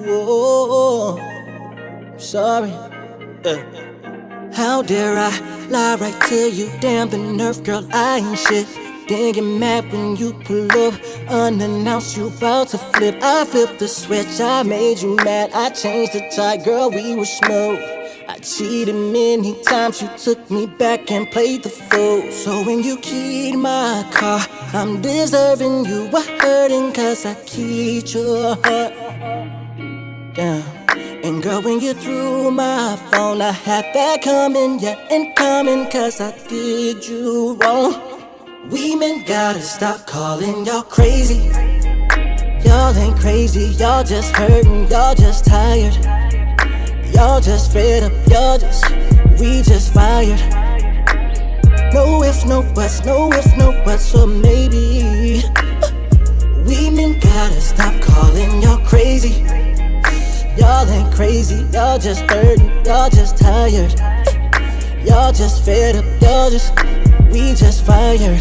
Oh, sorry. How dare I lie right to you? Damn the nerve, girl, I ain't shit. Then get mad when you pull up unannounced, you bout to flip. I flipped the switch, I made you mad. I changed the tide, girl, we were smooth. I cheated many times, you took me back and played the fool. So when you keyed my car, I'm deserving you a hurting, cause I keyed your heart. Damn. And girl, when you threw my phone, I had that coming, yeah, incoming, cause I did you wrong. We men gotta stop calling y'all crazy. Y'all ain't crazy, y'all just hurting, y'all just tired. Y'all just fed up, we just fired. No ifs, no buts, no ifs, no buts, so maybe we men gotta stop calling y'all crazy. Y'all ain't crazy, y'all just hurting, y'all just tired. Y'all just fed up, we just fired.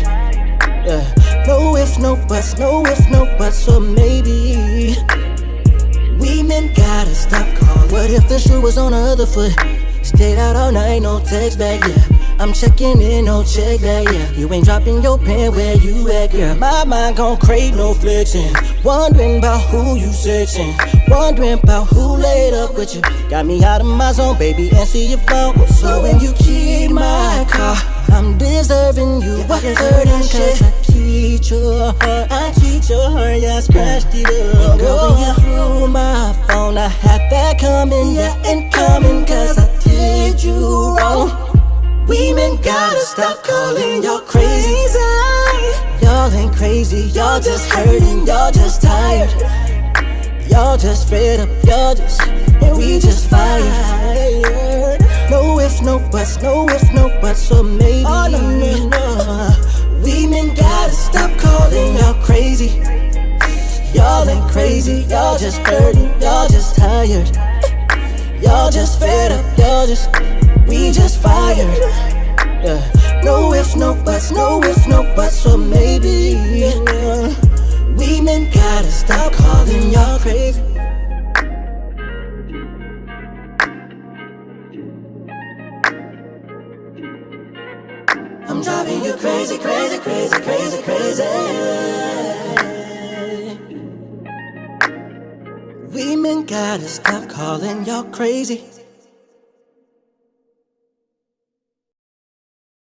No ifs, no buts, no ifs, no buts, so maybe we men gotta stop calling. What if the shoe was on the other foot? Stayed out all night, no text back, yeah. I'm checking in, no check back, yeah. You ain't dropping your pen, where you at, girl? My mind gon' crave no flexing. Wondering about who you sexing. Wondering about who laid up with you. Got me out of my zone, baby, answer your phone. So when you keyed my car, I'm deserving you a hurting, cause I keyed your heart. I keyed your heart, yeah, I scratched it up. Girl, when you threw my phone, I had that coming, yeah, incoming, cause I did you wrong. We men gotta stop calling y'all crazy. Y'all ain't crazy, y'all just hurting, y'all just tired. Y'all just fed up, and we just fired. No ifs, no buts, no ifs, no buts, so maybe we men gotta stop calling y'all crazy. Y'all ain't crazy, y'all just hurting, y'all just tired. Y'all just fed up, we just fired. No ifs, no buts, no ifs, no buts, so maybe we men gotta stop calling y'all crazy. I'm driving you crazy, crazy, crazy, crazy, crazy. We men gotta stop calling y'all crazy.